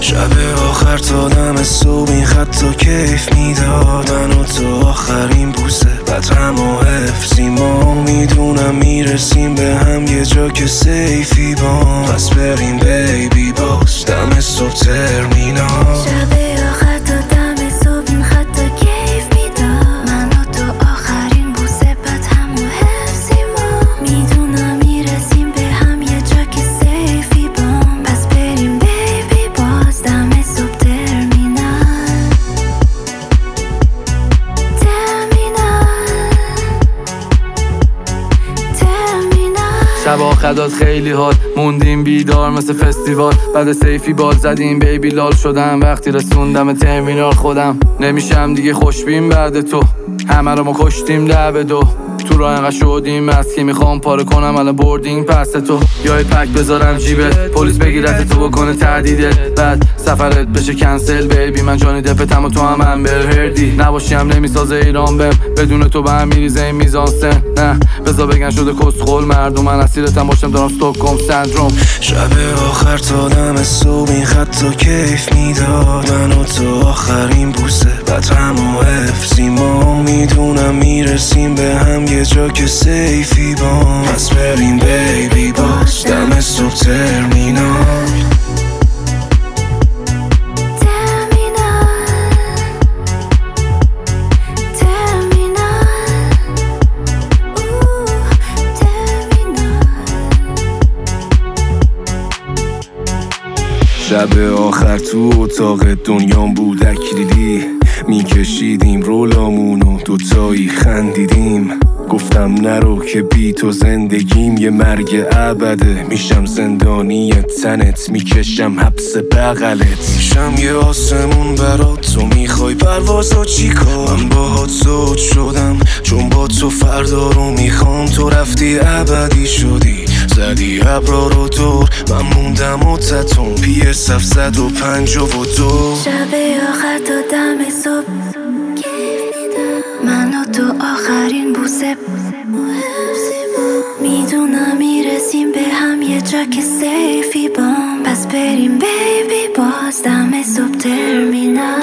شب آخر تا دم صبح این خط کیف میداد، من و تو آخرین بوسه بعد هم و حفظی ما میدونم میرسیم به هم یه جا که سیفی بام، پس بریم بیبی باز دم صبح ترمینال. شب آخر تا دم صبح این خط کیف میداد، من و تو آخرین بوسه بعد هم و حفظی ما میدونم میرسیم به هم یه جا که سیفی بام، پس بریم بیبی باز دم صبح ترمینال. شب آخدات خیلی حال موندیم بیدار مثل فستیوال، بعد سیفی بال زدیم بیبی لال شدم وقتی رسوندم ترمینال. خودم نمیشم دیگه خوشبین بعد تو، همه رو ما کشتیم لب دو، تو راه انقدر شدیم از که میخوام پاره کنم الان بوردینگ پس تو، یا پک بذارم جیبت پلیس بگیرت تو بکنه تهدیدت، بعد سفرت بشه کنسل بیبی من جانی دپتم و تو هم امبر هردی، نباشی هم نمیسازه ایران بهم، بدون تو به هم میریزه این میزانسن، نه بذار بگن شده کسخل مردم، من اسیرتم باشم دارم استوکهلم سندروم. شب آخر تا دم صبح این خط کیف میداد، من و تو آخرین بوسه بعد هم و حفظی ما میدونم میرسیم به هم یه جا که سیفی بام، پس بریم بیبی باز دم صبح ترمینال. شب آخر تو اتاق دنیام بود اکریلی، میکشیدیم رولامونو دوتایی خندیدیم، گفتم نرو که بی تو زندگیم یه مرگ ابده، میشم زندانی تنت میکشم حبس بغلت، میشم یه آسمون برات تو میخوای پروازا چیکار، من باهات زود شدم چون با تو فردا رو میخوام، تو رفتی ابدی شدی زدی ابرا رو دور، من موندم و تتون پیه 752. شب آخر تا دم صبح من و تو آخرین بوسه میدونم میرسیم به هم یه جا که سیفی بام، پس بریم بیبی باز دم صبح ترمینال.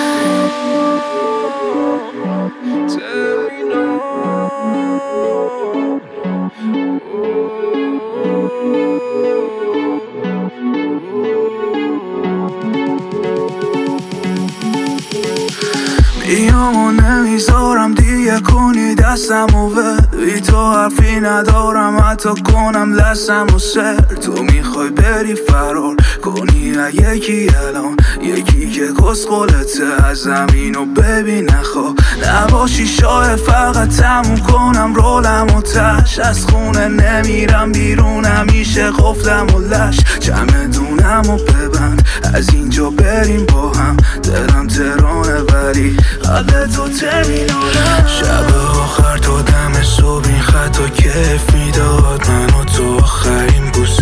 بیام و نمیذارم دیگه کنی دستم و بی تو حرفی ندارم حتی کنم دستم و سر، تو میخوای بری فرار کنی یکی الان یکی که کسخلته از زمین و ببین نخوا نباشی شاه فقط تموم کنم رولم و تش، از خونه نمیرم بیرون همیشه قفلم و لش، چمدونم و ببند از اینجا بریم با هم، دلم ترانه ولی قبل تو ترمینالم. شب آخر تا دم صبح این خط کیف میداد، من و تو آخرین بوسه